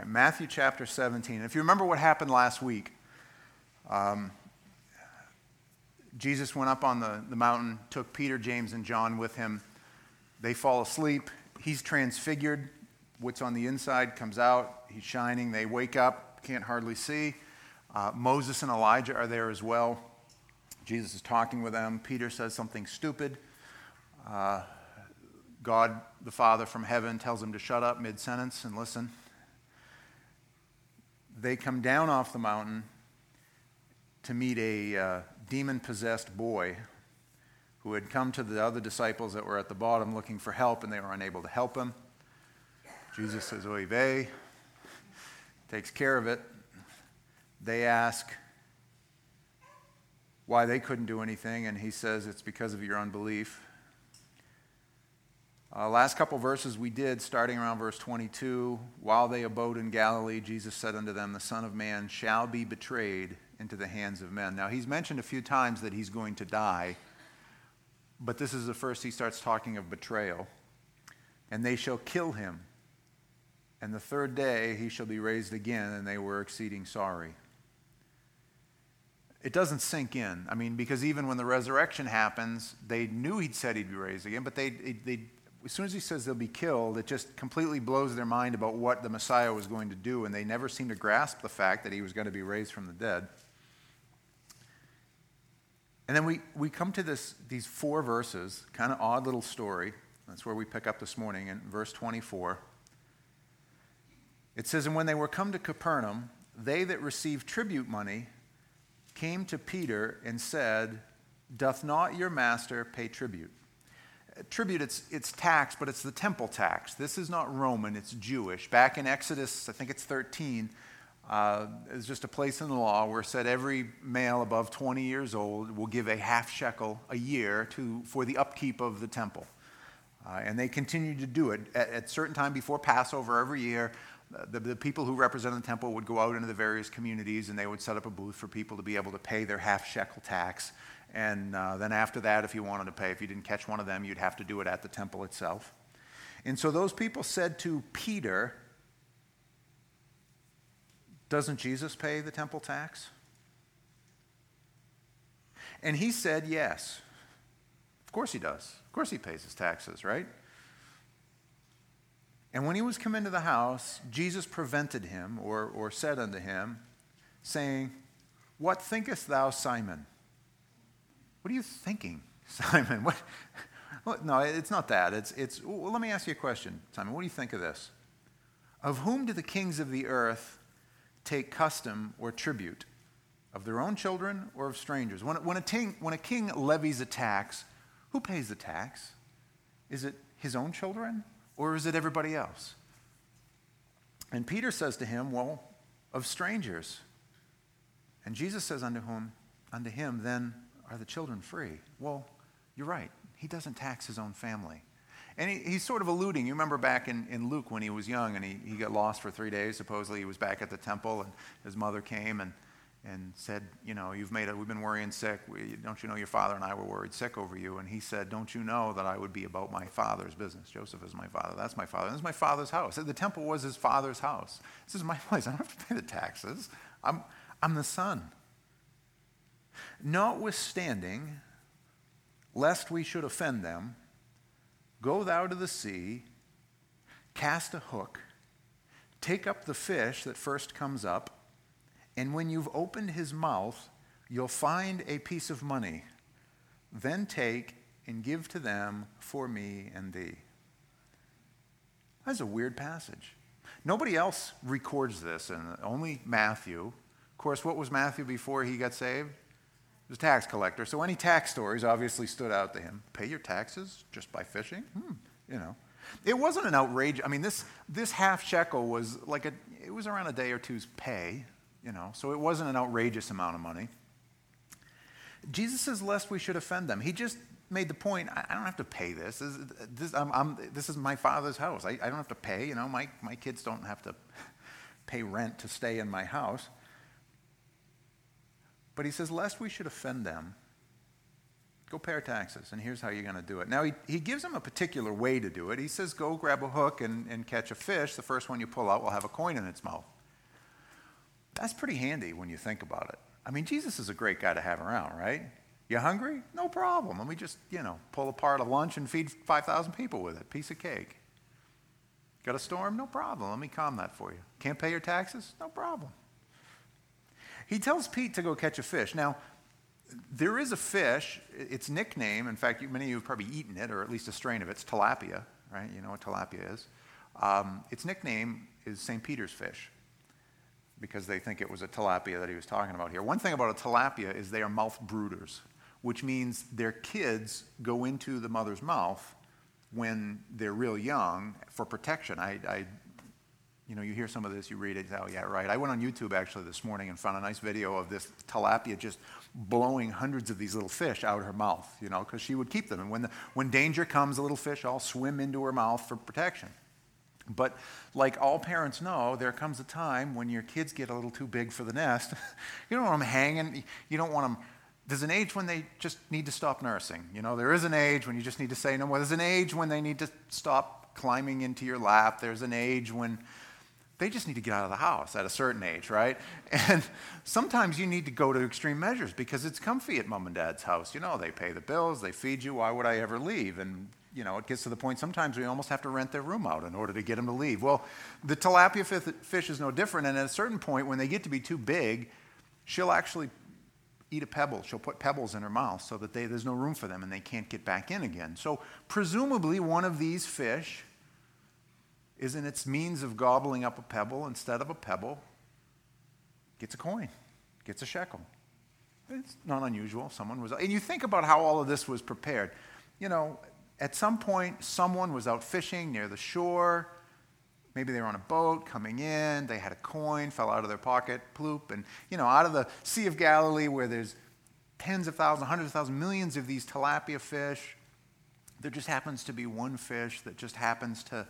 right, Matthew chapter 17. If you remember what happened last week, Jesus went up on the mountain, took Peter, James, and John with him. They fall asleep. He's transfigured. What's on the inside comes out. He's shining. They wake up, can't hardly see. Moses and Elijah are there as well. Jesus is talking with them. Peter says something stupid. God, the Father from heaven, tells him to shut up mid-sentence and listen. They come down off the mountain to meet a demon-possessed boy who had come to the other disciples that were at the bottom looking for help, and they were unable to help him. Jesus says, oy vey, takes care of it. They ask why they couldn't do anything, and he says it's because of your unbelief. Last couple verses we did, starting around verse 22, while they abode in Galilee, Jesus said unto them, the Son of Man shall be betrayed into the hands of men. Now, he's mentioned a few times that he's going to die, but this is the first he starts talking of betrayal. And they shall kill him, and the third day he shall be raised again, and they were exceeding sorry. It doesn't sink in. I mean, because even when the resurrection happens, they knew he'd said he'd be raised again, but they as soon as he says they'll be killed, it just completely blows their mind about what the Messiah was going to do, and they never seem to grasp the fact that he was going to be raised from the dead. And then we come to these 4 verses, kind of odd little story. That's where we pick up this morning in verse 24. It says, and when they were come to Capernaum, they that received tribute money came to Peter and said, doth not your master pay tribute? Tribute, it's tax, but it's the temple tax. This is not Roman, it's Jewish. Back in Exodus, I think it's 13, there's just a place in the law where it said every male above 20 years old will give a half shekel a year for the upkeep of the temple. And they continued to do it. At a certain time before Passover every year, the people who represented the temple would go out into the various communities and they would set up a booth for people to be able to pay their half shekel tax. And then after that, if you wanted to pay, if you didn't catch one of them, you'd have to do it at the temple itself. And so those people said to Peter, doesn't Jesus pay the temple tax? And he said, yes. Of course he does. Of course he pays his taxes, right? And when he was come into the house, Jesus prevented him, or said unto him, saying, what thinkest thou, Simon? What are you thinking, Simon? No, it's not that. Well, let me ask you a question, Simon. What do you think of this? Of whom do the kings of the earth take custom or tribute? Of their own children or of strangers? When a king levies a tax, who pays the tax? Is it his own children or is it everybody else? And Peter says to him, well, of strangers. And Jesus says unto him, then are the children free? Well, you're right. He doesn't tax his own family. And he's sort of alluding. You remember back in Luke when he was young and he got lost for 3 days. Supposedly he was back at the temple and his mother came and said, you know, we've been worrying sick. Don't you know your father and I were worried sick over you? And he said, don't you know that I would be about my father's business? Joseph is my father. That's my father. This is my father's house. The temple was his father's house. This is my place. I don't have to pay the taxes. I'm the son. Notwithstanding, lest we should offend them, go thou to the sea, cast a hook, take up the fish that first comes up, and when you've opened his mouth, you'll find a piece of money. Then take and give to them for me and thee. That's a weird passage. Nobody else records this, and only Matthew. Of course, what was Matthew before he got saved? He was a tax collector, so any tax stories obviously stood out to him. Pay your taxes just by fishing? You know. It wasn't an outrage. I mean, this half shekel was it was around a day or two's pay, you know, so it wasn't an outrageous amount of money. Jesus says, lest we should offend them. He just made the point, I don't have to pay this. This is my father's house. I don't have to pay, you know, my kids don't have to pay rent to stay in my house. But he says, lest we should offend them, Go pay your taxes, and here's how you're going to do it. Now, he gives them a particular way to do it. He says, go grab a hook and catch a fish. The first one you pull out will have a coin in its mouth. That's pretty handy when you think about it. I mean, Jesus is a great guy to have around, right? You hungry? No problem. Let me just, pull apart a lunch and feed 5,000 people with it. Piece of cake. Got a storm? No problem. Let me calm that for you. Can't pay your taxes? No problem. He tells Pete to go catch a fish. Now, there is a fish, its nickname, in fact, many of you have probably eaten it, or at least a strain of it. It's tilapia, right? You know what tilapia is. Its nickname is St. Peter's fish, because they think it was a tilapia that he was talking about here. One thing about a tilapia is they are mouth brooders, which means their kids go into the mother's mouth when they're real young for protection. You hear some of this, you read it, oh yeah, right. I went on YouTube actually this morning and found a nice video of this tilapia just blowing hundreds of these little fish out of her mouth, because she would keep them. And when danger comes, the little fish all swim into her mouth for protection. But like all parents know, there comes a time when your kids get a little too big for the nest. You don't want them hanging. You don't want them. There's an age when they just need to stop nursing. There is an age when you just need to say no more. There's an age when they need to stop climbing into your lap. There's an age when they just need to get out of the house at a certain age, right? And sometimes you need to go to extreme measures because it's comfy at mom and dad's house. They pay the bills, they feed you. Why would I ever leave? And it gets to the point sometimes we almost have to rent their room out in order to get them to leave. Well, the tilapia fish is no different, and at a certain point, when they get to be too big, she'll actually eat a pebble. She'll put pebbles in her mouth so that there's no room for them and they can't get back in again. So presumably one of these fish is in its means of gobbling up a pebble instead of a pebble, gets a coin, gets a shekel. It's not unusual. And you think about how all of this was prepared. At some point, someone was out fishing near the shore. Maybe they were on a boat coming in. They had a coin, fell out of their pocket, ploop. And, out of the Sea of Galilee where there's tens of thousands, hundreds of thousands, millions of these tilapia fish, there just happens to be one fish that just happens to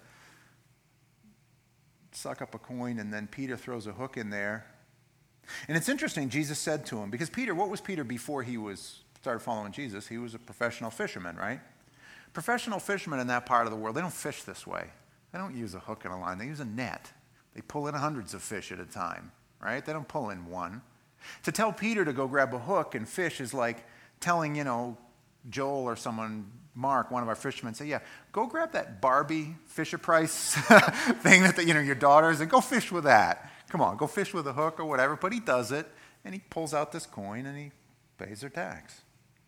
suck up a coin, and then Peter throws a hook in there. And it's interesting, Jesus said to him, because what was Peter before he started following Jesus? He was a professional fisherman, right? Professional fishermen in that part of the world, they don't fish this way. They don't use a hook and a line. They use a net. They pull in hundreds of fish at a time, right? They don't pull in one. To tell Peter to go grab a hook and fish is like telling, Joel or someone, Mark, one of our fishermen, say, yeah, go grab that Barbie Fisher-Price thing that your daughters, and go fish with that. Come on, go fish with a hook or whatever. But he does it, and he pulls out this coin, and he pays their tax.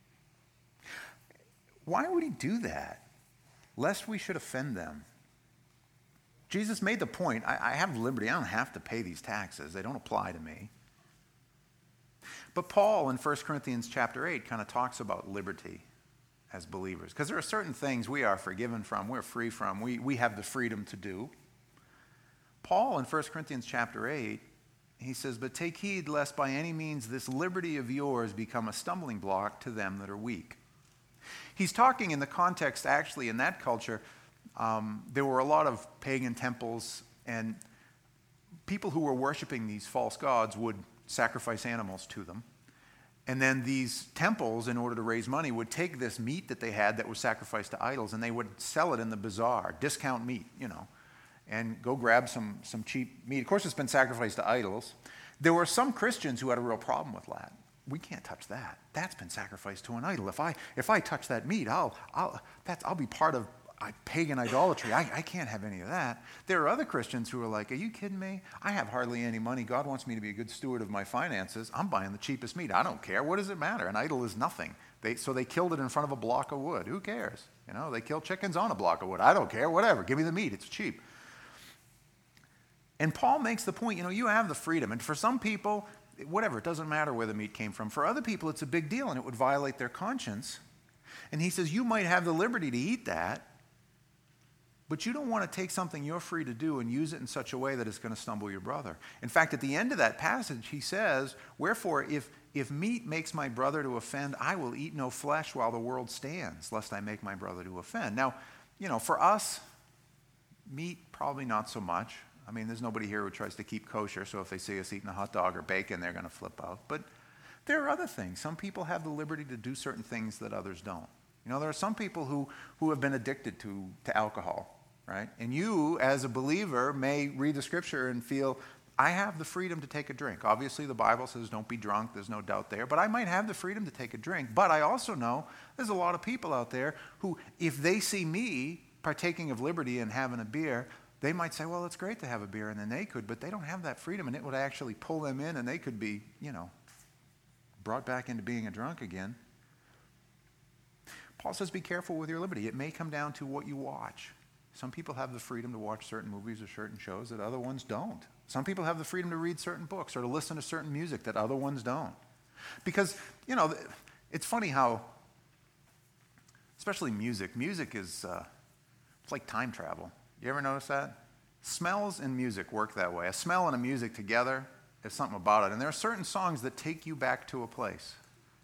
Why would he do that? Lest we should offend them. Jesus made the point, I have liberty. I don't have to pay these taxes. They don't apply to me. But Paul in 1 Corinthians chapter 8 kind of talks about liberty as believers. Because there are certain things we are forgiven from, we're free from, we have the freedom to do. Paul in 1 Corinthians chapter 8, he says, but take heed lest by any means this liberty of yours become a stumbling block to them that are weak. He's talking in the context, actually, in that culture, there were a lot of pagan temples, and people who were worshiping these false gods would sacrifice animals to them. And then these temples, in order to raise money, would take this meat that they had that was sacrificed to idols, and they would sell it in the bazaar, discount meat, and go grab some cheap meat. Of course, it's been sacrificed to idols. There were some Christians who had a real problem with that. We can't touch that. That's been sacrificed to an idol. If I touch that meat, I'll be part of pagan idolatry. I can't have any of that. There are other Christians who are like, are you kidding me? I have hardly any money. God wants me to be a good steward of my finances. I'm buying the cheapest meat. I don't care. What does it matter? An idol is nothing. So they killed it in front of a block of wood. Who cares? They kill chickens on a block of wood. I don't care. Whatever. Give me the meat. It's cheap. And Paul makes the point, you have the freedom. And for some people, whatever, it doesn't matter where the meat came from. For other people, it's a big deal, and it would violate their conscience. And he says, you might have the liberty to eat that, but you don't want to take something you're free to do and use it in such a way that it's going to stumble your brother. In fact, at the end of that passage, he says, wherefore, if meat makes my brother to offend, I will eat no flesh while the world stands, lest I make my brother to offend. Now, for us, meat, probably not so much. There's nobody here who tries to keep kosher, so if they see us eating a hot dog or bacon, they're going to flip out. But There are other things. Some people have the liberty to do certain things that others don't. You know, there are some people who have been addicted to alcohol, right? And you, as a believer, may read the scripture and feel, I have the freedom to take a drink. Obviously, the Bible says don't be drunk. There's no doubt there. But I might have the freedom to take a drink. But I also know there's a lot of people out there who, if they see me partaking of liberty and having a beer, they might say, well, it's great to have a beer, and then they could, but they don't have that freedom, and it would actually pull them in, and they could be, brought back into being a drunk again. Paul says, be careful with your liberty. It may come down to what you watch. Some people have the freedom to watch certain movies or certain shows that other ones don't. Some people have the freedom to read certain books or to listen to certain music that other ones don't. Because, it's funny how, especially music is, it's like time travel. You ever notice that? Smells and music work that way. A smell and a music together, there's something about it. And there are certain songs that take you back to a place.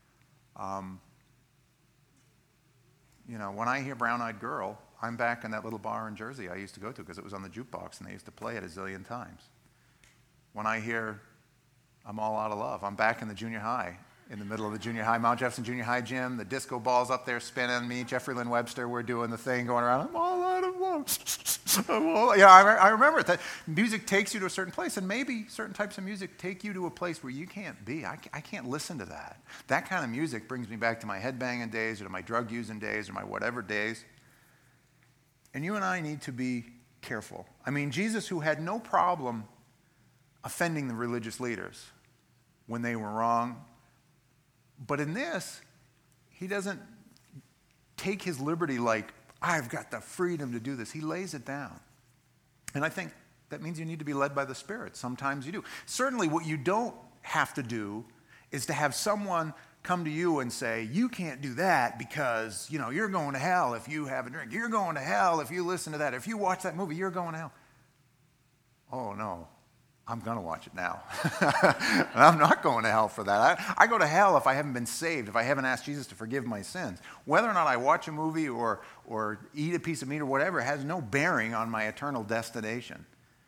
When I hear Brown Eyed Girl, I'm back in that little bar in Jersey I used to go to because it was on the jukebox and they used to play it a zillion times. When I hear I'm All Out of Love, I'm back in the junior high, in the middle of the junior high, Mount Jefferson Junior High gym, the disco ball's up there spinning, me, Jeffrey Lynn Webster, we're doing the thing going around, I'm all out of love. I remember it. That music takes you to a certain place, and maybe certain types of music take you to a place where you can't be. I can't listen to that. That kind of music brings me back to my headbanging days or to my drug using days or my whatever days. And you and I need to be careful. I mean, Jesus, who had no problem offending the religious leaders when they were wrong, but in this, he doesn't take his liberty like, I've got the freedom to do this. He lays it down. And I think that means you need to be led by the Spirit. Sometimes you do. Certainly what you don't have to do is to have someone come to you and say, you can't do that because, you're going to hell if you have a drink. You're going to hell if you listen to that. If you watch that movie, you're going to hell. Oh, no. I'm going to watch it now. I'm not going to hell for that. I go to hell if I haven't been saved, if I haven't asked Jesus to forgive my sins. Whether or not I watch a movie or eat a piece of meat or whatever has no bearing on my eternal destination.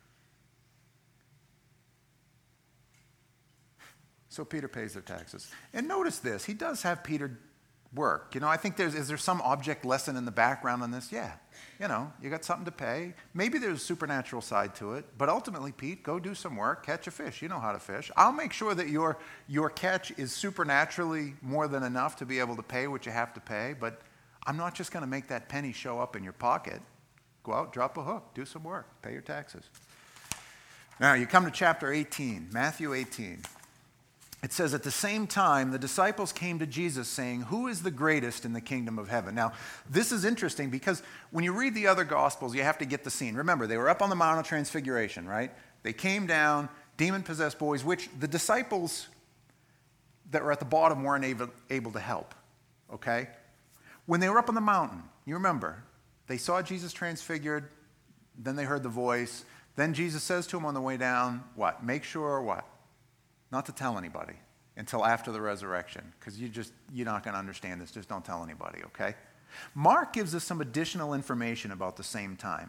So Peter pays their taxes. And notice this, he does have Peter work. I think is there some object lesson in the background on this? Yeah. You got something to pay. Maybe there's a supernatural side to it, but ultimately, Pete, go do some work, catch a fish. You know how to fish. I'll make sure that your catch is supernaturally more than enough to be able to pay what you have to pay, but I'm not just going to make that penny show up in your pocket. Go out, drop a hook, do some work, pay your taxes. Now, you come to chapter 18, Matthew 18. It says, at the same time, the disciples came to Jesus saying, who is the greatest in the kingdom of heaven? Now, this is interesting because when you read the other Gospels, you have to get the scene. Remember, they were up on the Mount of Transfiguration, right? They came down, demon-possessed boys, which the disciples that were at the bottom weren't able to help, okay? When they were up on the mountain, you remember, they saw Jesus transfigured, then they heard the voice. Then Jesus says to them on the way down, what? Make sure what? Not to tell anybody until after the resurrection, because you're not going to understand this. Just don't tell anybody, okay? Mark gives us some additional information about the same time.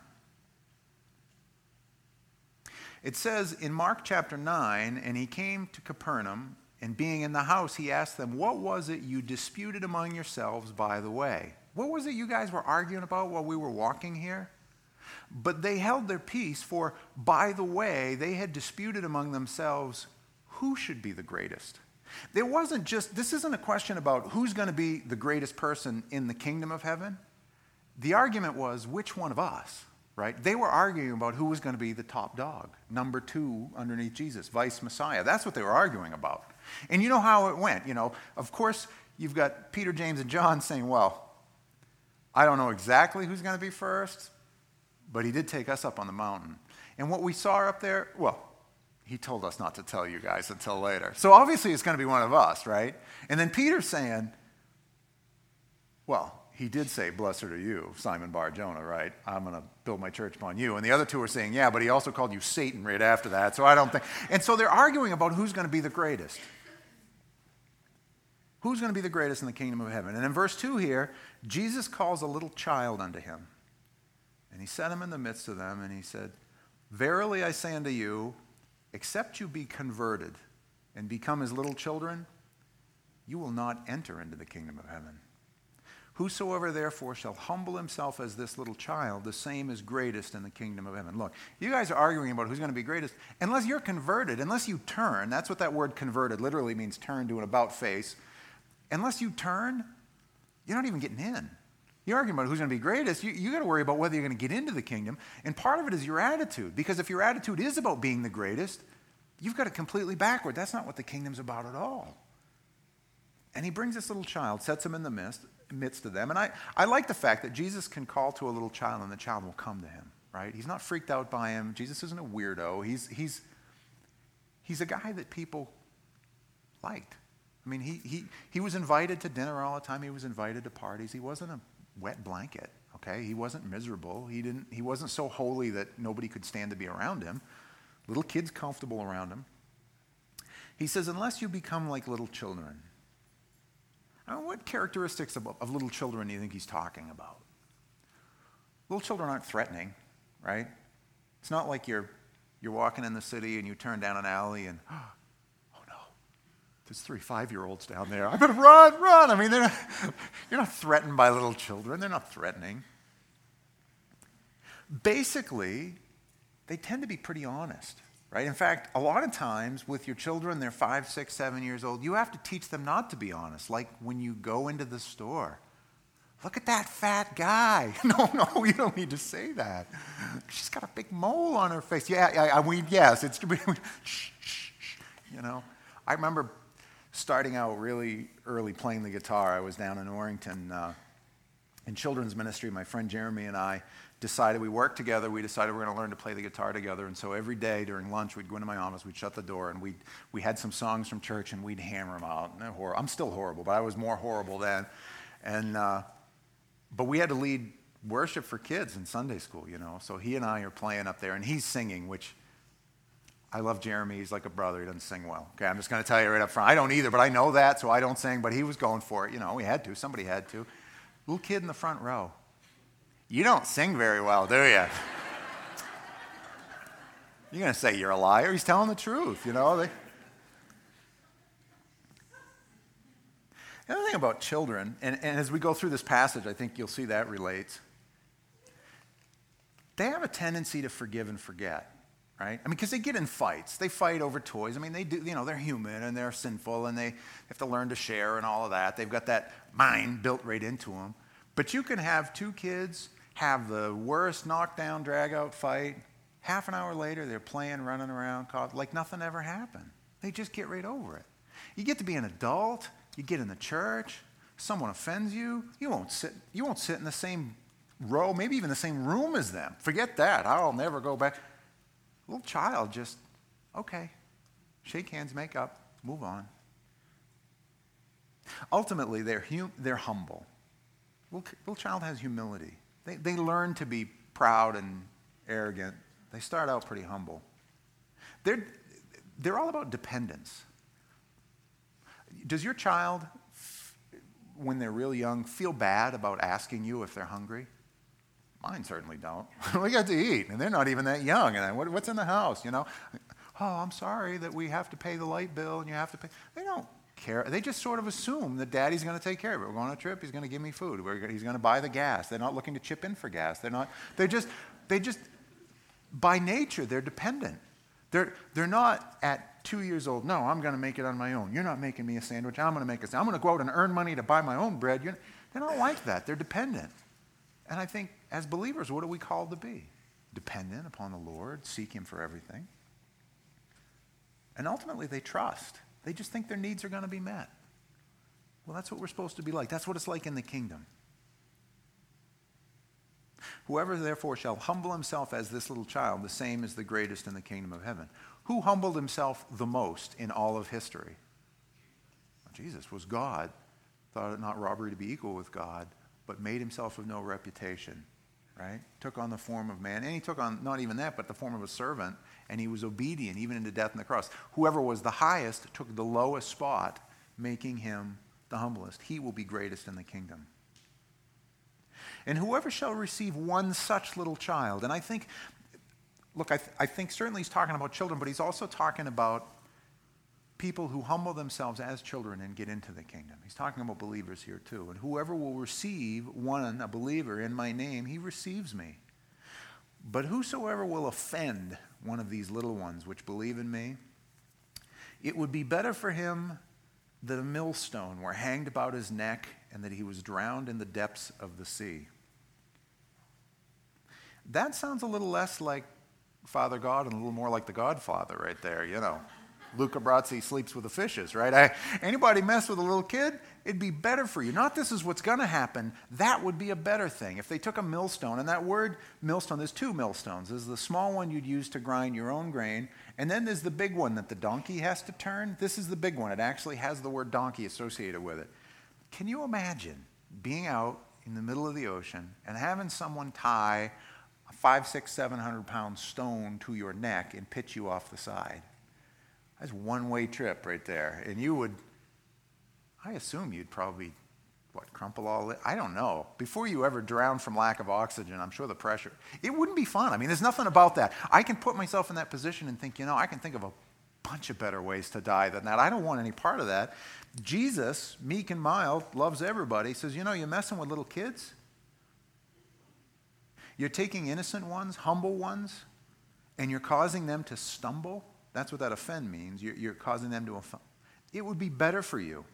It says in Mark chapter 9, and he came to Capernaum, and being in the house, he asked them, what was it you disputed among yourselves by the way? What was it you guys were arguing about while we were walking here? But they held their peace, for by the way, they had disputed among themselves who should be the greatest. There wasn't just, this isn't a question about who's going to be the greatest person in the kingdom of heaven. The argument was, which one of us, right? They were arguing about who was going to be the top dog, number 2 underneath Jesus, vice Messiah. That's what they were arguing about. And you know how it went. Of course, you've got Peter, James, and John saying, well, I don't know exactly who's going to be first, but he did take us up on the mountain. And what we saw up there, well, he told us not to tell you guys until later. So obviously it's going to be one of us, right? And then Peter's saying, well, he did say, blessed are you, Simon Bar-Jonah, right? I'm going to build my church upon you. And the other two are saying, yeah, but he also called you Satan right after that. So I don't think. And so they're arguing about who's going to be the greatest. Who's going to be the greatest in the kingdom of heaven? And in verse 2 here, Jesus calls a little child unto him. And he set him in the midst of them, and he said, verily I say unto you, except you be converted and become as little children, you will not enter into the kingdom of heaven. Whosoever therefore shall humble himself as this little child, the same is greatest in the kingdom of heaven. Look, you guys are arguing about who's going to be greatest. Unless you're converted, unless you turn, that's what that word converted literally means, turn to an about face. Unless you turn, you're not even getting in. You're arguing about who's going to be greatest. You got to worry about whether you're going to get into the kingdom. And part of it is your attitude. Because if your attitude is about being the greatest, you've got it completely backward. That's not what the kingdom's about at all. And he brings this little child, sets him in the midst of them. And I like the fact that Jesus can call to a little child and the child will come to him, right? He's not freaked out by him. Jesus isn't a weirdo. He's a guy that people liked. I mean, he was invited to dinner all the time. He was invited to parties. He wasn't a wet blanket, okay? He wasn't miserable. He wasn't so holy that nobody could stand to be around him. Little kids comfortable around him. He says, unless you become like little children. Now, what characteristics of little children do you think he's talking about? Little children aren't threatening, right? It's not like you're walking in the city and you turn down an alley and, oh no, there's 3 5-year-olds down there. I better run. I mean, you're not threatened by little children. They're not threatening. Basically, they tend to be pretty honest, right? In fact, a lot of times with your children, they're 5, 6, 7 years old, you have to teach them not to be honest. Like when you go into the store, look at that fat guy. No, you don't need to say that. She's got a big mole on her face. Yes, it's shh. You know, I remember starting out really early playing the guitar. I was down in Orrington in children's ministry. My friend Jeremy and I decided, we worked together, we decided we're going to learn to play the guitar together. And so every day during lunch, we'd go into my office, we'd shut the door, and we had some songs from church, and we'd hammer them out. I'm still horrible, but I was more horrible then. And but we had to lead worship for kids in Sunday school, you know. So he and I are playing up there, and he's singing, which I love Jeremy. He's like a brother. He doesn't sing well. Okay, I'm just going to tell you right up front. I don't either, but I know that, so I don't sing. But he was going for it. You know, we had to. Somebody had to. Little kid in the front row. You don't sing very well, do you? You're going to say you're a liar. He's telling the truth, you know. The other thing about children, and as we go through this passage, I think you'll see that relates. They have a tendency to forgive and forget, right? I mean, because they get in fights. They fight over toys. I mean, they do, you know, they're human and they're sinful and they have to learn to share and all of that. They've got that mind built right into them. But you can have 2 kids have the worst knockdown, drag-out fight. Half an hour later, they're playing, running around, like nothing ever happened. They just get right over it. You get to be an adult. You get in the church. Someone offends you. You won't sit in the same row, maybe even the same room as them. Forget that. I'll never go back. A little child just, okay, shake hands, make up, move on. Ultimately, they're humble. Little child has humility. They learn to be proud and arrogant. They start out pretty humble. They're all about dependence. Does your child, when they're really young, feel bad about asking you if they're hungry? Mine certainly don't. We got to eat, and they're not even that young. And what's in the house, you know? Oh, I'm sorry that we have to pay the light bill, and you have to pay. They don't care. They just sort of assume that daddy's going to take care of it. We're going on a trip. He's going to give me food. He's going to buy the gas. They're not looking to chip in for gas. They just, by nature, they're dependent. They're not at 2 years old. No, I'm going to make it on my own. You're not making me a sandwich. I'm going to make a sandwich. I'm going to go out and earn money to buy my own bread. They're not like that. They're dependent. And I think as believers, what are we called to be? Dependent upon the Lord, seek him for everything. And ultimately, they trust. They just think their needs are going to be met. Well, that's what we're supposed to be like. That's what it's like in the kingdom. Whoever therefore shall humble himself as this little child, the same is the greatest in the kingdom of heaven. Who humbled himself the most in all of history? Well, Jesus was God. Thought it not robbery to be equal with God, but made himself of no reputation, right? Took on the form of man. And he took on, not even that, but the form of a servant. And he was obedient, even into death on the cross. Whoever was the highest took the lowest spot, making him the humblest. He will be greatest in the kingdom. And whoever shall receive one such little child, and I think, look, I think certainly he's talking about children, but he's also talking about people who humble themselves as children and get into the kingdom. He's talking about believers here too. And whoever will receive one, a believer, in my name, he receives me. But whosoever will offend one of these little ones which believe in me, it would be better for him that a millstone were hanged about his neck and that he was drowned in the depths of the sea. That sounds a little less like Father God and a little more like the Godfather right there, you know. Luca Brasi sleeps with the fishes, right? Anybody mess with a little kid, it'd be better for you. Not this is what's going to happen. That would be a better thing. If they took a millstone, and that word millstone, there's two millstones. There's the small one you'd use to grind your own grain, and then there's the big one that the donkey has to turn. This is the big one. It actually has the word donkey associated with it. Can you imagine being out in the middle of the ocean and having someone tie a 500, 600, 700-pound stone to your neck and pitch you off the side? That's a one-way trip right there. And you would, I assume you'd probably, crumple all it? I don't know. Before you ever drown from lack of oxygen, I'm sure the pressure, it wouldn't be fun. I mean, there's nothing about that. I can put myself in that position and think, I can think of a bunch of better ways to die than that. I don't want any part of that. Jesus, meek and mild, loves everybody, says, you're messing with little kids. You're taking innocent ones, humble ones, and you're causing them to stumble. That's what that offend means. You're causing them to offend. It would be better for you.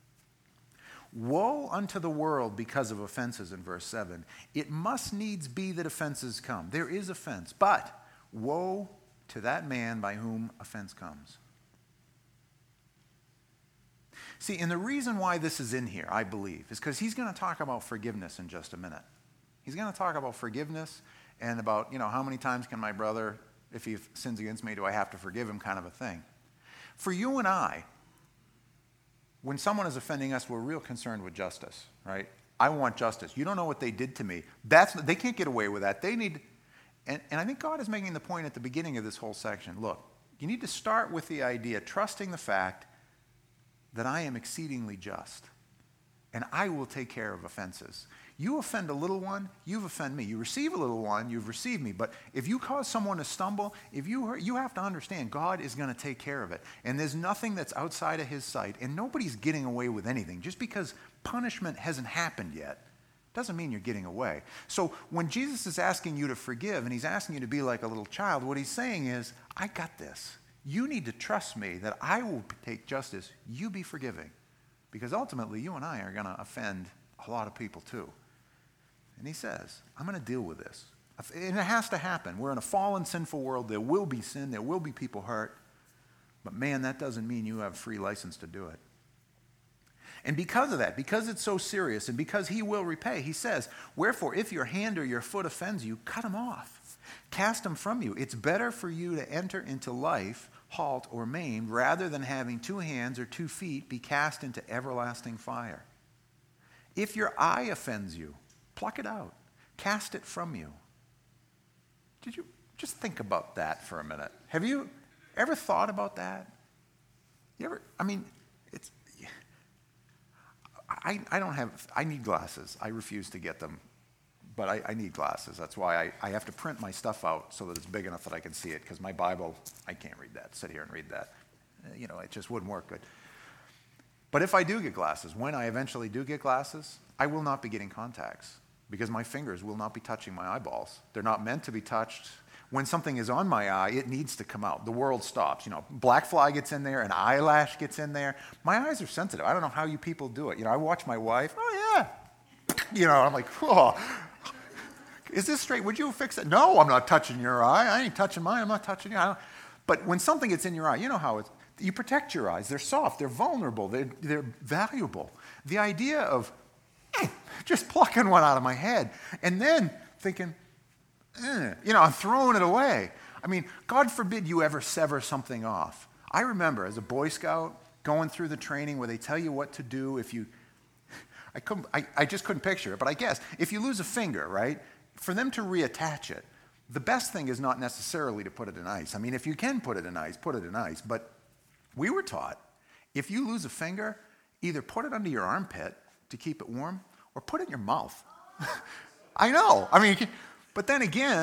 Woe unto the world because of offenses in verse 7. It must needs be that offenses come. There is offense, but woe to that man by whom offense comes. See, and the reason why this is in here, I believe, is because he's going to talk about forgiveness in just a minute. He's going to talk about forgiveness and about, how many times can my brother, if he sins against me, do I have to forgive him, kind of a thing. For you and I, when someone is offending us, we're real concerned with justice, right? I want justice. You don't know what they did to me. They can't get away with that. They need, and I think God is making the point at the beginning of this whole section. Look, you need to start with the idea, trusting the fact that I am exceedingly just, and I will take care of offenses. You offend a little one, you've offended me. You receive a little one, you've received me. But if you cause someone to stumble, you have to understand God is going to take care of it. And there's nothing that's outside of his sight. And nobody's getting away with anything. Just because punishment hasn't happened yet doesn't mean you're getting away. So when Jesus is asking you to forgive and he's asking you to be like a little child, what he's saying is, I got this. You need to trust me that I will take justice. You be forgiving. Because ultimately, you and I are going to offend a lot of people too. And he says, I'm going to deal with this. And it has to happen. We're in a fallen, sinful world. There will be sin. There will be people hurt. But man, that doesn't mean you have free license to do it. And because of that, because it's so serious, and because he will repay, he says, wherefore, if your hand or your foot offends you, cut them off. Cast them from you. It's better for you to enter into life, halt or maimed, rather than having 2 hands or 2 feet be cast into everlasting fire. If your eye offends you, pluck it out. Cast it from you. Did you just think about that for a minute? Have you ever thought about that? I need glasses. I refuse to get them, but I need glasses. That's why I have to print my stuff out so that it's big enough that I can see it, because my Bible, I can't read that, sit here and read that. It just wouldn't work good. But if I do get glasses, when I eventually do get glasses, I will not be getting contacts, because my fingers will not be touching my eyeballs. They're not meant to be touched. When something is on my eye, it needs to come out. The world stops. Black fly gets in there, an eyelash gets in there. My eyes are sensitive. I don't know how you people do it. I watch my wife. Oh, yeah. I'm like, whoa. Is this straight? Would you fix it? No, I'm not touching your eye. I ain't touching mine. I'm not touching you. But when something gets in your eye, you know how you protect your eyes. They're soft. They're vulnerable. They're valuable. The idea of just plucking one out of my head and then thinking, I'm throwing it away. God forbid you ever sever something off. I remember as a Boy Scout going through the training where they tell you what to do if you, I just couldn't picture it, but I guess if you lose a finger, right, for them to reattach it, the best thing is not necessarily to put it in ice. If you can put it in ice, put it in ice. But we were taught, if you lose a finger, either put it under your armpit to keep it warm, or put it in your mouth. I know. But then again,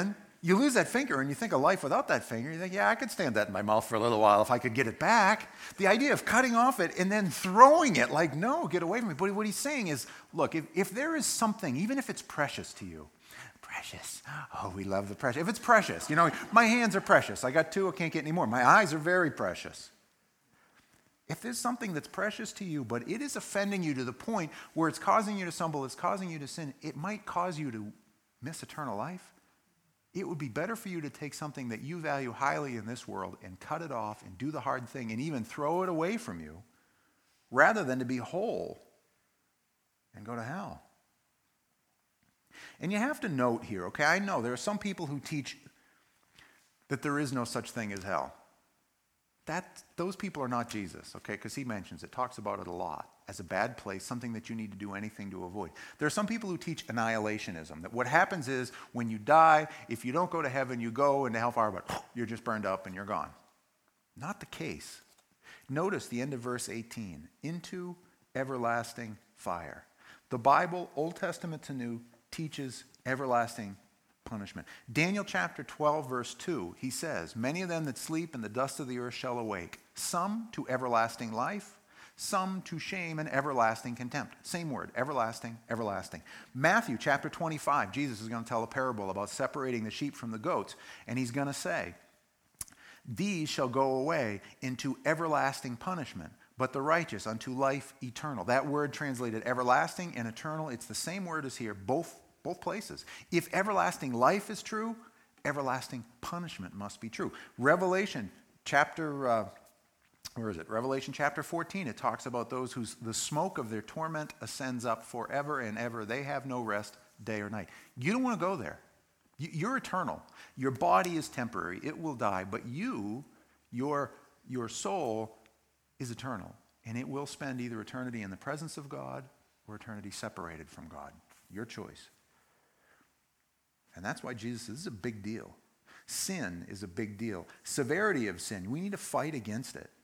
You lose that finger and you think of life without that finger. You think, yeah, I could stand that in my mouth for a little while if I could get it back. The idea of cutting off it and then throwing it, like, no, get away from me. But what he's saying is, look, if there is something, even if it's precious to you, precious. Oh, we love the precious. If it's precious, my hands are precious. I got two, I can't get any more. My eyes are very precious. If there's something that's precious to you, but it is offending you to the point where it's causing you to stumble, it's causing you to sin, it might cause you to miss eternal life. It would be better for you to take something that you value highly in this world and cut it off and do the hard thing and even throw it away from you rather than to be whole and go to hell. And you have to note here, okay, I know there are some people who teach that there is no such thing as hell. Those people are not Jesus, okay, because he mentions it, talks about it a lot as a bad place, something that you need to do anything to avoid. There are some people who teach annihilationism, that what happens is when you die, if you don't go to heaven, you go into hellfire, but you're just burned up and you're gone. Not the case. Notice the end of verse 18, into everlasting fire. The Bible, Old Testament to New, teaches everlasting punishment. Daniel chapter 12, verse 2, he says, many of them that sleep in the dust of the earth shall awake, some to everlasting life, some to shame and everlasting contempt. Same word, everlasting, everlasting. Matthew chapter 25, Jesus is going to tell a parable about separating the sheep from the goats, and he's going to say, these shall go away into everlasting punishment, but the righteous unto life eternal. That word translated everlasting and eternal, it's the same word as here, both places. If everlasting life is true, everlasting punishment must be true. Revelation chapter 14, it talks about those whose the smoke of their torment ascends up forever and ever. They have no rest day or night. You don't want to go there. You're eternal. Your body is temporary. It will die. But your soul is eternal. And it will spend either eternity in the presence of God or eternity separated from God. Your choice. And that's why Jesus says this is a big deal. Sin is a big deal. Severity of sin, we need to fight against it.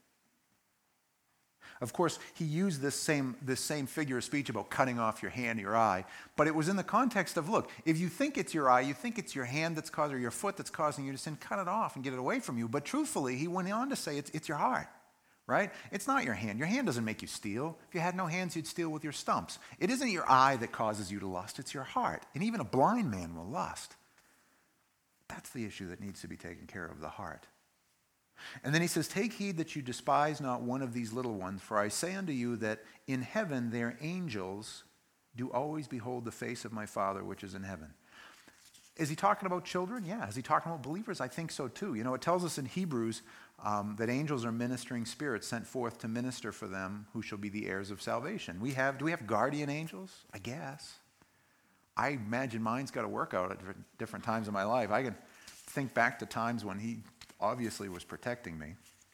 Of course, he used this same figure of speech about cutting off your hand or your eye, but it was in the context of, look, if you think it's your eye, you think it's your hand that's causing, or your foot that's causing you to sin, cut it off and get it away from you. But truthfully, he went on to say it's your heart, right? It's not your hand. Your hand doesn't make you steal. If you had no hands, you'd steal with your stumps. It isn't your eye that causes you to lust. It's your heart. And even a blind man will lust. That's the issue that needs to be taken care of, the heart. And then he says, take heed that you despise not one of these little ones, for I say unto you that in heaven their angels do always behold the face of my Father which is in heaven. Is he talking about children? Yeah. Is he talking about believers? I think so too. It tells us in Hebrews that angels are ministering spirits sent forth to minister for them who shall be the heirs of salvation. Do we have guardian angels? I guess. I imagine mine's got to work out at different times in my life. I can think back to times when he obviously was protecting me.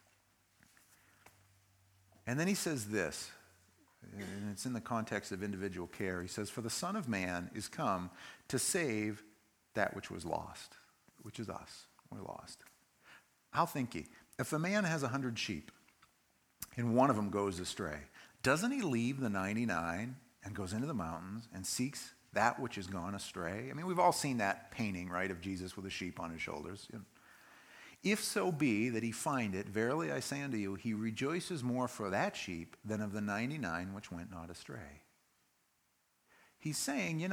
And then he says this, and it's in the context of individual care. He says, for the Son of Man is come to save that which was lost, which is us. We're lost. How think ye? If a man has 100 sheep and one of them goes astray, doesn't he leave the 99 and goes into the mountains and seeks that which has gone astray? I mean, we've all seen that painting, right, of Jesus with a sheep on his shoulders. If so be that he find it, verily I say unto you, he rejoices more for that sheep than of the 99 which went not astray. He's saying,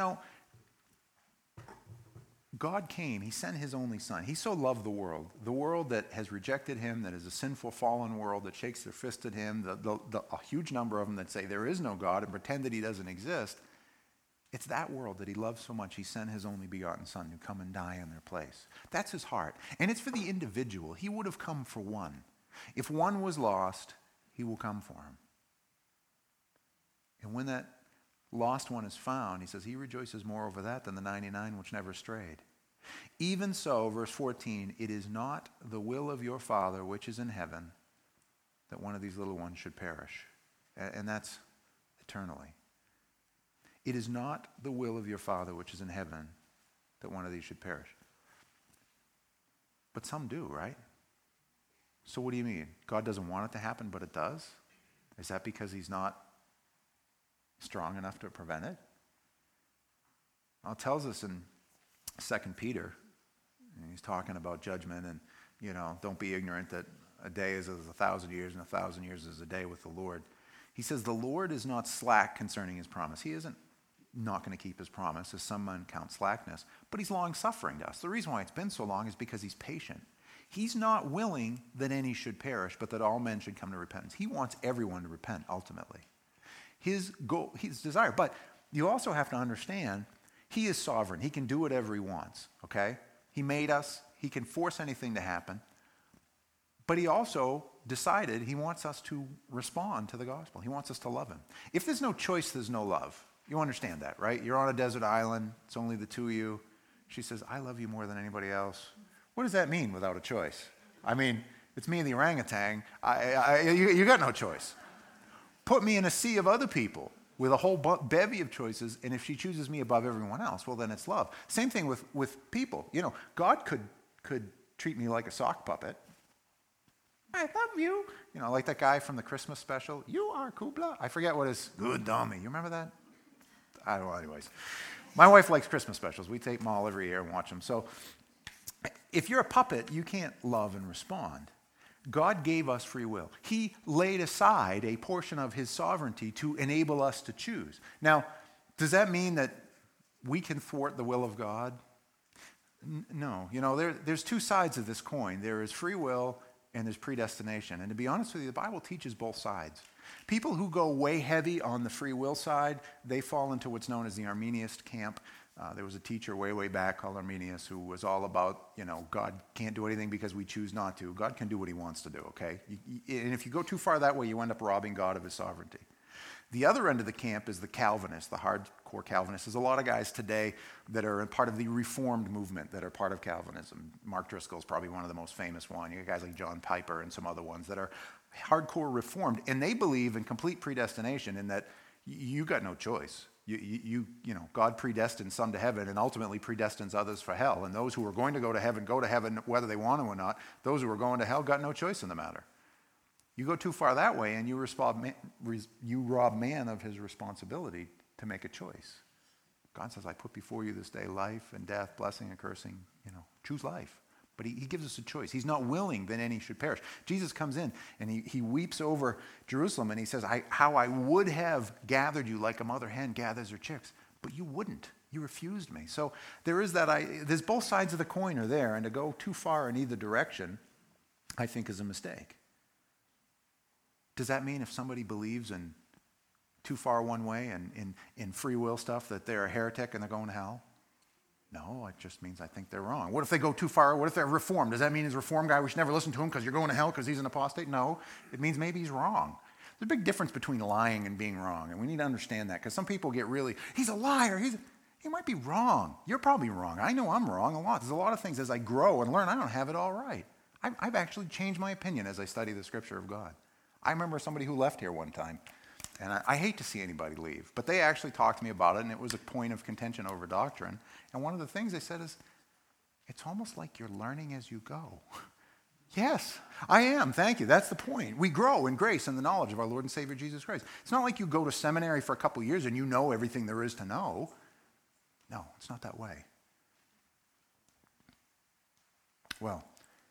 God came, he sent his only son. He so loved the world that has rejected him, that is a sinful, fallen world that shakes their fist at him, a huge number of them that say there is no God and pretend that he doesn't exist. It's that world that he loves so much, he sent his only begotten son to come and die in their place. That's his heart. And it's for the individual. He would have come for one. If one was lost, he will come for him. And when that lost one is found, he says he rejoices more over that than the 99 which never strayed. Even so, verse 14, it is not the will of your Father which is in heaven that one of these little ones should perish. And that's eternally. It is not the will of your Father which is in heaven that one of these should perish. But some do, right? So what do you mean? God doesn't want it to happen, but it does? Is that because he's not strong enough to prevent it? Well, it tells us in 2 Peter And he's talking about judgment and, don't be ignorant that a day is as 1,000 years and 1,000 years is a day with the Lord. He says the Lord is not slack concerning his promise. He isn't not going to keep his promise, as some men count slackness, but he's long-suffering to us. The reason why it's been so long is because he's patient. He's not willing that any should perish, but that all men should come to repentance. He wants everyone to repent ultimately. His goal, his desire. But you also have to understand, he is sovereign. He can do whatever he wants, okay? He made us. He can force anything to happen. But he also decided he wants us to respond to the gospel. He wants us to love him. If there's no choice, there's no love. You understand that, right? You're on a desert island. It's only the two of you. She says, I love you more than anybody else. What does that mean without a choice? I mean, it's me and the orangutan. You got no choice. Put me in a sea of other people with a whole bevy of choices, and if she chooses me above everyone else, well, then it's love. Same thing with people. God could treat me like a sock puppet. I love you. Like that guy from the Christmas special. You are Kubla. I forget what his good dummy. You remember that? I don't know. Anyways, my wife likes Christmas specials. We take them all every year and watch them. So if you're a puppet, you can't love and respond. God gave us free will. He laid aside a portion of his sovereignty to enable us to choose. Now, does that mean that we can thwart the will of God? No. There's two sides of this coin. There is free will and there's predestination. And to be honest with you, the Bible teaches both sides. People who go way heavy on the free will side, they fall into what's known as the Arminianist camp. There was a teacher way back called Arminius who was all about, God can't do anything because we choose not to. God can do what he wants to do, okay? And if you go too far that way, you end up robbing God of his sovereignty. The other end of the camp is the Calvinist, the hardcore Calvinist. There's a lot of guys today that are part of the Reformed movement that are part of Calvinism. Mark Driscoll is probably one of the most famous ones. You got guys like John Piper and some other ones that are hardcore Reformed, and they believe in complete predestination in that you got no choice. God predestines some to heaven and ultimately predestines others for hell. And those who are going to go to heaven whether they want to or not. Those who are going to hell got no choice in the matter. You go too far that way and you rob man of his responsibility to make a choice. God says, I put before you this day life and death, blessing and cursing. Choose life. But he gives us a choice. He's not willing that any should perish. Jesus comes in and he weeps over Jerusalem and he says, how I would have gathered you like a mother hen gathers her chicks, but you wouldn't. You refused me. So there's both sides of the coin are there, and to go too far in either direction, I think, is a mistake. Does that mean if somebody believes in too far one way and in free will stuff that they're a heretic and they're going to hell? No, it just means I think they're wrong. What if they go too far? What if they're reformed? Does that mean he's a reformed guy we should never listen to him because you're going to hell because he's an apostate? No, it means maybe he's wrong. There's a big difference between lying and being wrong, and we need to understand that because some people get really, he's a liar. He might be wrong. You're probably wrong. I know I'm wrong a lot. There's a lot of things as I grow and learn, I don't have it all right. I've actually changed my opinion as I study the Scripture of God. I remember somebody who left here one time, and I hate to see anybody leave, but they actually talked to me about it, and it was a point of contention over doctrine. And one of the things they said is, it's almost like you're learning as you go. Yes, I am. Thank you. That's the point. We grow in grace and the knowledge of our Lord and Savior Jesus Christ. It's not like you go to seminary for a couple of years and you know everything there is to know. No, it's not that way. Well,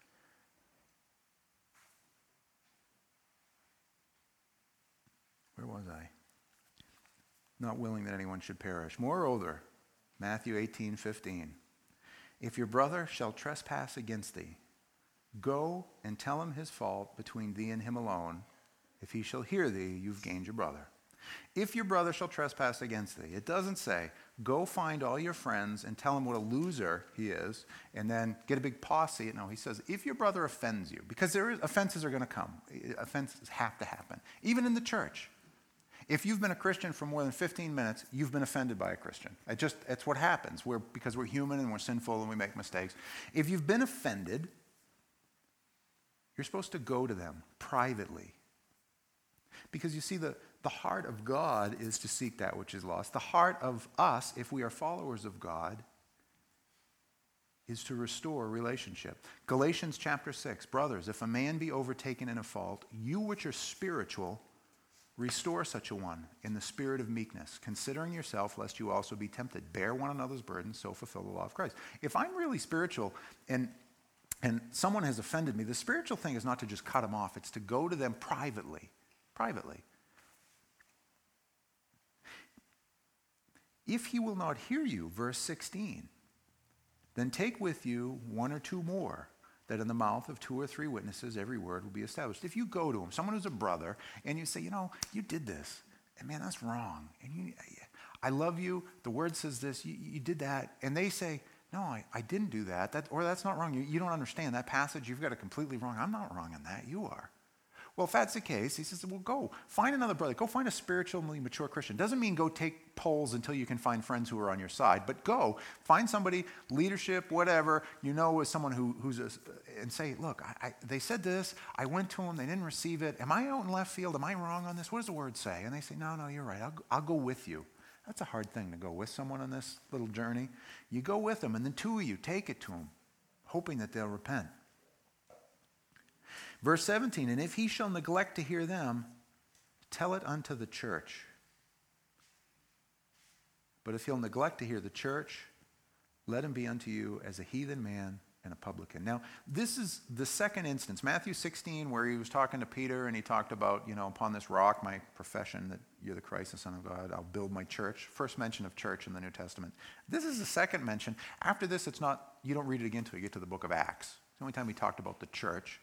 where was I? Not willing that anyone should perish. Moreover, Matthew 18:15. If your brother shall trespass against thee, go and tell him his fault between thee and him alone. If he shall hear thee, you've gained your brother. If your brother shall trespass against thee, it doesn't say, go find all your friends and tell him what a loser he is, and then get a big posse. No, he says, if your brother offends you, because offenses are going to come. Offenses have to happen. Even in the church. If you've been a Christian for more than 15 minutes, you've been offended by a Christian. It's what happens. Because we're human and we're sinful and we make mistakes. If you've been offended, you're supposed to go to them privately. Because you see, the heart of God is to seek that which is lost. The heart of us, if we are followers of God, is to restore relationship. Galatians chapter 6, brothers, if a man be overtaken in a fault, you which are spiritual, Restore such a one in the spirit of meekness, considering yourself, lest you also be tempted. Bear one another's burdens, so fulfill the law of Christ. If I'm really spiritual and someone has offended me, the spiritual thing is not to just cut them off. It's to go to them privately. If he will not hear you, verse 16, then take with you one or two more, that in the mouth of two or three witnesses every word will be established. If you go to him, someone who's a brother, and you say, you did this, and man, that's wrong, and I love you, the word says this, you did that, and they say, no, I didn't do that, or that's not wrong, you don't understand that passage, you've got it completely wrong, I'm not wrong in that, you are. Well, if that's the case, he says, well, go find another brother. Go find a spiritually mature Christian. Doesn't mean go take polls until you can find friends who are on your side, but go find somebody, leadership, whatever, as someone and say, look, they said this, I went to them, they didn't receive it. Am I out in left field? Am I wrong on this? What does the word say? And they say, no, you're right. I'll go with you. That's a hard thing to go with someone on this little journey. You go with them, and then two of you take it to them, hoping that they'll repent. Verse 17, and if he shall neglect to hear them, tell it unto the church. But if he'll neglect to hear the church, let him be unto you as a heathen man and a publican. Now, this is the second instance. Matthew 16, where he was talking to Peter, and he talked about, upon this rock, my profession that you're the Christ, the Son of God, I'll build my church. First mention of church in the New Testament. This is the second mention. After this, you don't read it again until you get to the book of Acts. It's the only time he talked about the church.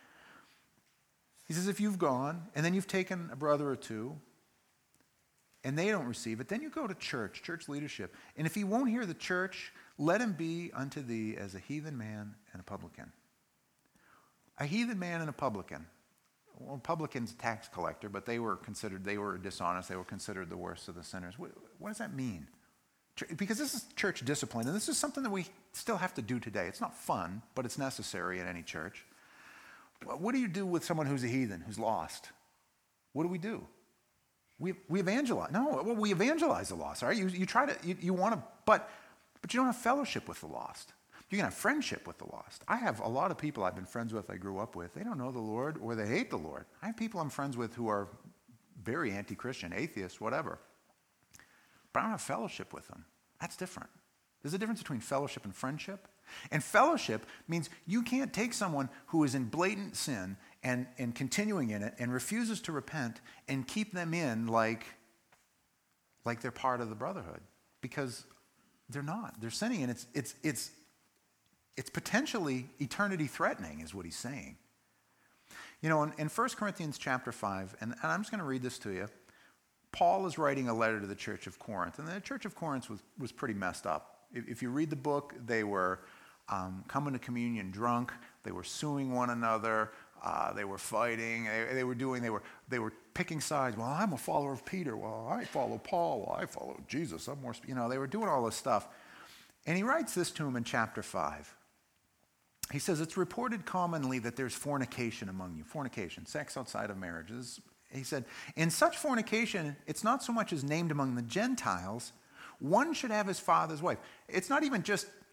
He says, if you've gone, and then you've taken a brother or two, and they don't receive it, then you go to church leadership. And if he won't hear the church, let him be unto thee as a heathen man and a publican. A heathen man and a publican. Well, a publican's a tax collector, but they were dishonest. They were considered the worst of the sinners. What does that mean? Because this is church discipline, and this is something that we still have to do today. It's not fun, but it's necessary in any church. What do you do with someone who's a heathen, who's lost? What do? We evangelize. No, well, we evangelize the lost. All right, you try to, you want to, but you don't have fellowship with the lost. You can have friendship with the lost. I have a lot of people I've been friends with, I grew up with. They don't know the Lord, or they hate the Lord. I have people I'm friends with who are very anti-Christian, atheists, whatever. But I don't have fellowship with them. That's different. There's a difference between fellowship and friendship. And fellowship means you can't take someone who is in blatant sin and continuing in it and refuses to repent and keep them in like they're part of the brotherhood, because they're not. They're sinning, and it's potentially eternity threatening, is what he's saying. In 1 Corinthians chapter 5, and I'm just going to read this to you, Paul is writing a letter to the church of Corinth, and the church of Corinth was pretty messed up. If you read the book, they were coming to communion drunk. They were suing one another. They were fighting. They were picking sides. Well, I'm a follower of Peter. Well, I follow Paul. Well, I follow Jesus. I'm more. They were doing all this stuff. And he writes this to him in chapter 5. He says, it's reported commonly that there's fornication among you. Fornication, sex outside of marriage. He said, in such fornication, it's not so much as named among the Gentiles. One should have his father's wife. It's not even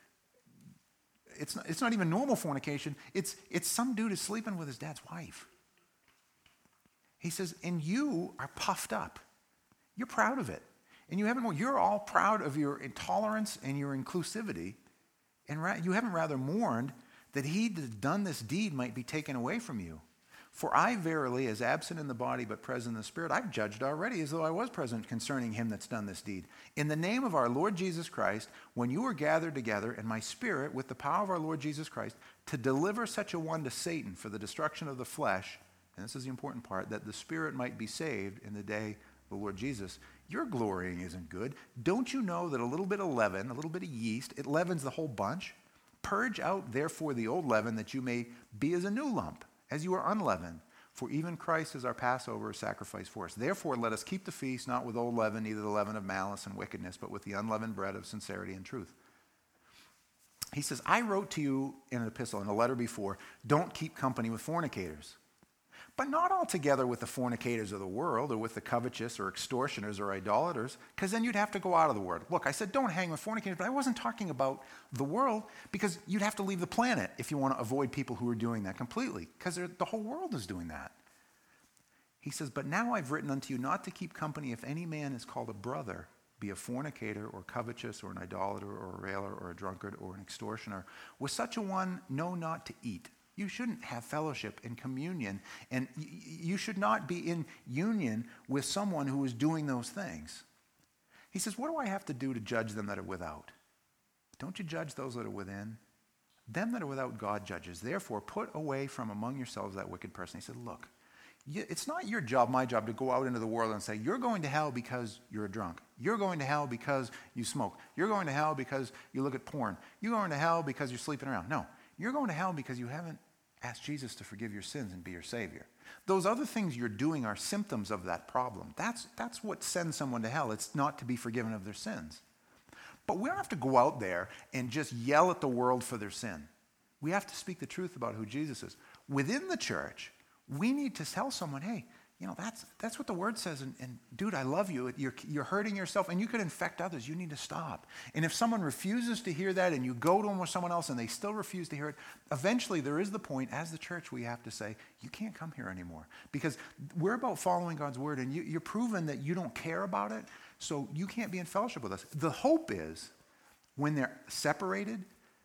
normal fornication. It's some dude is sleeping with his dad's wife. He says, and you are puffed up. You're proud of it. And you're all proud of your intolerance and your inclusivity. And you haven't rather mourned that he that had done this deed might be taken away from you. For I verily, as absent in the body but present in the spirit, I've judged already as though I was present concerning him that's done this deed. In the name of our Lord Jesus Christ, when you were gathered together in my spirit with the power of our Lord Jesus Christ, to deliver such a one to Satan for the destruction of the flesh, and this is the important part, that the spirit might be saved in the day of the Lord Jesus. Your glorying isn't good. Don't you know that a little bit of leaven, a little bit of yeast, it leavens the whole bunch? Purge out therefore the old leaven, that you may be as a new lump, as you are unleavened. For even Christ is our Passover sacrifice for us. Therefore let us keep the feast not with old leaven, neither the leaven of malice and wickedness, but with the unleavened bread of sincerity and truth. He says, I wrote to you in an epistle, in a letter before, don't keep company with fornicators. But not altogether with the fornicators of the world, or with the covetous, or extortioners, or idolaters, because then you'd have to go out of the world. Look, I said don't hang with fornicators, but I wasn't talking about the world, because you'd have to leave the planet if you want to avoid people who are doing that completely, because the whole world is doing that. He says, but now I've written unto you not to keep company if any man is called a brother, be a fornicator or covetous or an idolater or a railer or a drunkard or an extortioner. With such a one, know not to eat. You shouldn't have fellowship and communion, and you should not be in union with someone who is doing those things. He says, what do I have to do to judge them that are without? Don't you judge those that are within? Them that are without, God judges. Therefore, put away from among yourselves that wicked person. He said, look, it's not your job, my job, to go out into the world and say, you're going to hell because you're a drunk. You're going to hell because you smoke. You're going to hell because you look at porn. You're going to hell because you're sleeping around. No, you're going to hell because you haven't asked Jesus to forgive your sins and be your Savior. Those other things you're doing are symptoms of that problem. That's what sends someone to hell. It's not to be forgiven of their sins. But we don't have to go out there and just yell at the world for their sin. We have to speak the truth about who Jesus is. Within the church, we need to tell someone, hey, that's what the word says, and dude, I love you. You're hurting yourself, and you could infect others. You need to stop. And if someone refuses to hear that, and you go to them with someone else, and they still refuse to hear it, eventually there is the point, as the church, we have to say, you can't come here anymore. Because we're about following God's word, and you're proven that you don't care about it, so you can't be in fellowship with us. The hope is, when they're separated,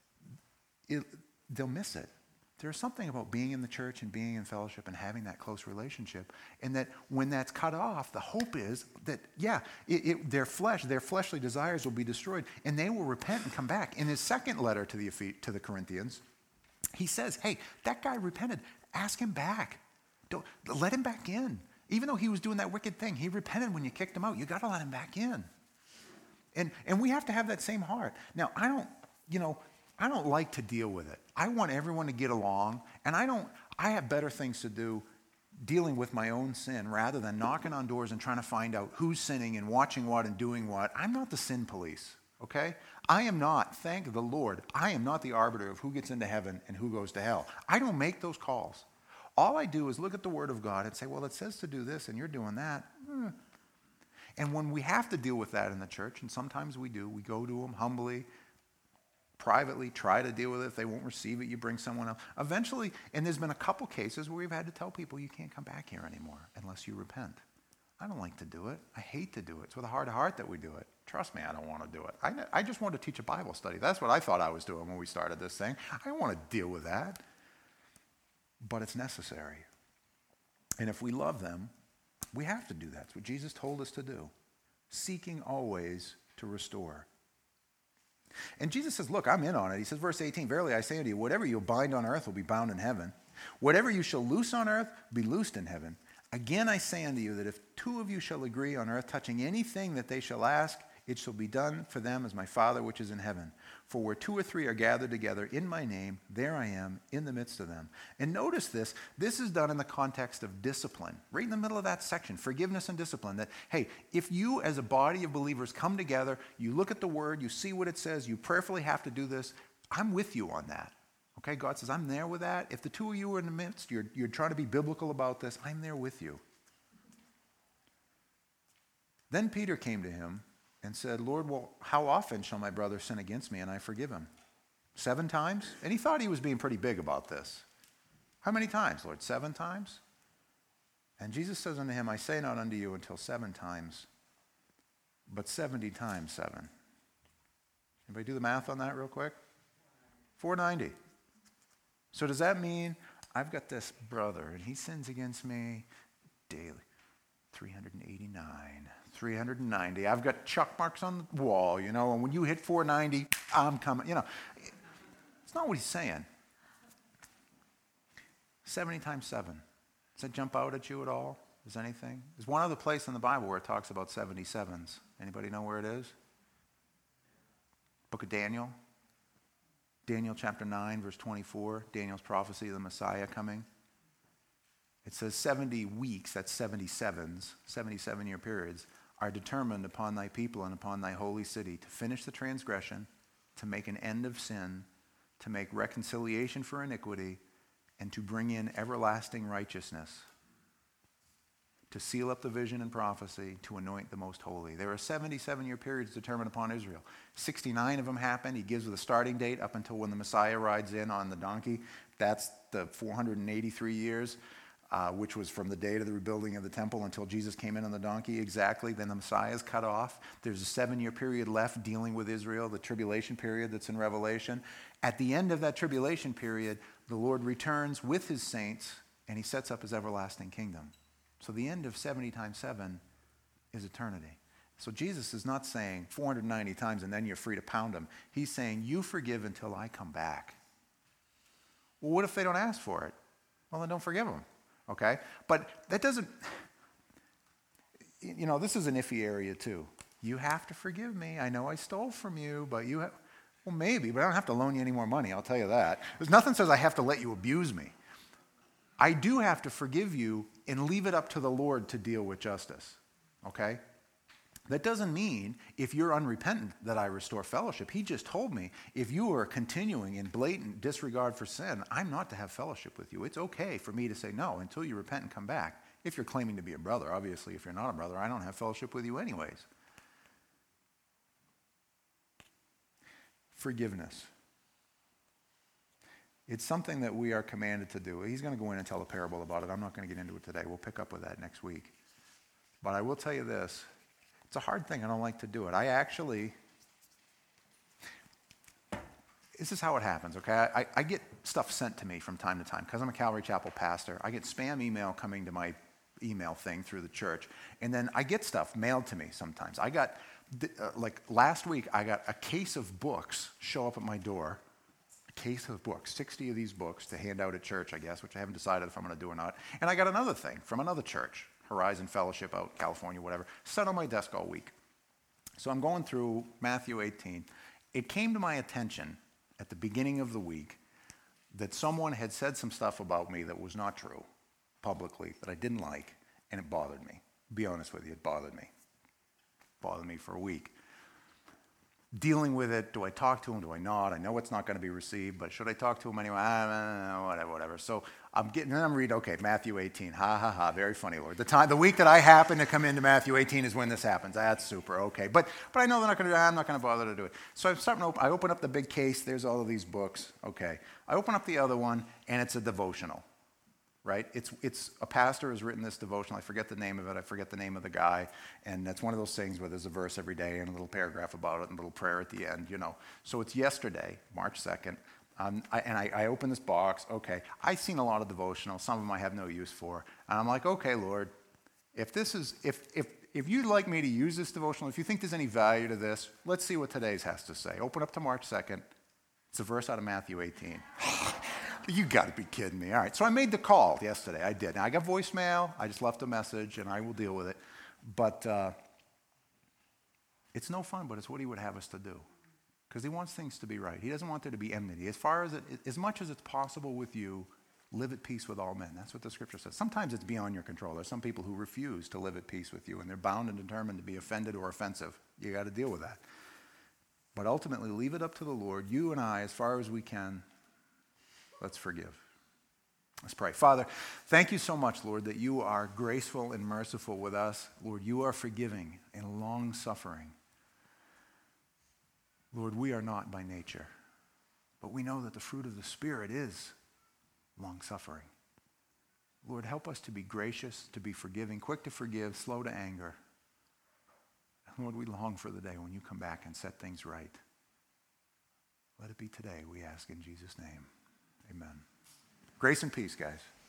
they'll miss it. There's something about being in the church and being in fellowship and having that close relationship, and that when that's cut off, the hope is that, their fleshly desires will be destroyed, and they will repent and come back. In his second letter to the Corinthians, he says, hey, that guy repented. Ask him back. Don't let him back in. Even though he was doing that wicked thing, he repented when you kicked him out. You got to let him back in. And we have to have that same heart. Now, I don't like to deal with it. I want everyone to get along, and I have better things to do dealing with my own sin rather than knocking on doors and trying to find out who's sinning and watching what and doing what. I'm not the sin police, okay? I am not, thank the Lord, I am not the arbiter of who gets into heaven and who goes to hell. I don't make those calls. All I do is look at the Word of God and say, well, it says to do this, and you're doing that. And when we have to deal with that in the church, and sometimes we do, we go to them humbly, privately, try to deal with it. If they won't receive it, you bring someone else. Eventually, and there's been a couple cases where we've had to tell people, you can't come back here anymore unless you repent. I don't like to do it. I hate to do it. It's with a heart to heart that we do it. Trust me, I don't want to do it. I just want to teach a Bible study. That's what I thought I was doing when we started this thing. I don't want to deal with that. But it's necessary. And if we love them, we have to do that. It's what Jesus told us to do. Seeking always to restore. And Jesus says, look, I'm in on it. He says, verse 18, verily I say unto you, whatever you bind on earth will be bound in heaven. Whatever you shall loose on earth, be loosed in heaven. Again I say unto you, that if two of you shall agree on earth touching anything that they shall ask, it shall be done for them as my Father which is in heaven. For where two or three are gathered together in my name, there I am in the midst of them. And notice this is done in the context of discipline. Right in the middle of that section, forgiveness and discipline. That, hey, if you as a body of believers come together, you look at the word, you see what it says, you prayerfully have to do this, I'm with you on that. Okay, God says, I'm there with that. If the two of you are in the midst, you're trying to be biblical about this, I'm there with you. Then Peter came to him and said, Lord, well, how often shall my brother sin against me and I forgive him? 7 times? And he thought he was being pretty big about this. How many times, Lord? 7 times? And Jesus says unto him, I say not unto you until 7 times, but 70 times 7. Anybody do the math on that real quick? 490. So does that mean I've got this brother and he sins against me daily? 389, 390. I've got check marks on the wall, and when you hit 490, I'm coming, It's not what he's saying. 70 times 7. Does that jump out at you at all? Is anything? There's one other place in the Bible where it talks about 77s. Anybody know where it is? Book of Daniel. Daniel chapter 9, verse 24. Daniel's prophecy of the Messiah coming. It says 70 weeks, that's 77s, 77-year periods, are determined upon thy people and upon thy holy city to finish the transgression, to make an end of sin, to make reconciliation for iniquity, and to bring in everlasting righteousness, to seal up the vision and prophecy, to anoint the most holy. There are 77-year periods determined upon Israel. 69 of them happen. He gives the starting date up until when the Messiah rides in on the donkey. That's the 483 years. which was from the day of the rebuilding of the temple until Jesus came in on the donkey. Exactly. Then the Messiah is cut off. There's a 7-year period left dealing with Israel, the tribulation period that's in Revelation. At the end of that tribulation period, the Lord returns with his saints, and he sets up his everlasting kingdom. So the end of 70 times 7 is eternity. So Jesus is not saying 490 times and then you're free to pound him. He's saying, you forgive until I come back. Well, what if they don't ask for it? Well, then don't forgive them, okay? But that doesn't, this is an iffy area too. You have to forgive me. I know I stole from you, but you have, well, maybe, but I don't have to loan you any more money, I'll tell you that. There's nothing says I have to let you abuse me. I do have to forgive you and leave it up to the Lord to deal with justice, okay? That doesn't mean if you're unrepentant that I restore fellowship. He just told me if you are continuing in blatant disregard for sin, I'm not to have fellowship with you. It's okay for me to say no until you repent and come back. If you're claiming to be a brother, obviously if you're not a brother, I don't have fellowship with you anyways. Forgiveness. It's something that we are commanded to do. He's going to go in and tell a parable about it. I'm not going to get into it today. We'll pick up with that next week. But I will tell you this. It's a hard thing. I don't like to do it. This is how it happens, okay? I get stuff sent to me from time to time because I'm a Calvary Chapel pastor. I get spam email coming to my email thing through the church. And then I get stuff mailed to me sometimes. I got, last week, I got a case of books show up at my door. A case of books, 60 of these books to hand out at church, I guess, which I haven't decided if I'm going to do or not. And I got another thing from another church. Horizon Fellowship out California, whatever, sat on my desk all week. So I'm going through Matthew 18. It came to my attention at the beginning of the week that someone had said some stuff about me that was not true publicly that I didn't like, and it bothered me. Be honest with you, it bothered me. Bothered me for a week. Dealing with it, do I talk to him, do I not? I know it's not going to be received, but should I talk to him anyway? Whatever. So I'm reading, okay, Matthew 18. Ha, ha, ha, very funny, Lord. The week that I happen to come into Matthew 18 is when this happens. That's super, okay. But I know they're not going to do it. I'm not going to bother to do it. So I open up the big case. There's all of these books. Okay. I open up the other one, and it's a devotional. Right? It's a pastor has written this devotional. I forget the name of it. I forget the name of the guy. And that's one of those things where there's a verse every day and a little paragraph about it and a little prayer at the end, So it's yesterday, March 2nd. I open this box. Okay. I've seen a lot of devotionals. Some of them I have no use for. And I'm like, okay, Lord, if you'd like me to use this devotional, if you think there's any value to this, let's see what today's has to say. Open up to March 2nd. It's a verse out of Matthew 18. You got to be kidding me. All right, so I made the call yesterday. I did. Now, I got voicemail. I just left a message, and I will deal with it. But it's no fun, but it's what he would have us to do because he wants things to be right. He doesn't want there to be enmity. As much as it's possible with you, live at peace with all men. That's what the scripture says. Sometimes it's beyond your control. There's some people who refuse to live at peace with you, and they're bound and determined to be offended or offensive. You got to deal with that. But ultimately, leave it up to the Lord. You and I, as far as we can, let's forgive. Let's pray. Father, thank you so much, Lord, that you are graceful and merciful with us. Lord, you are forgiving and long-suffering. Lord, we are not by nature, but we know that the fruit of the Spirit is long-suffering. Lord, help us to be gracious, to be forgiving, quick to forgive, slow to anger. And Lord, we long for the day when you come back and set things right. Let it be today, we ask in Jesus' name. Amen. Grace and peace, guys.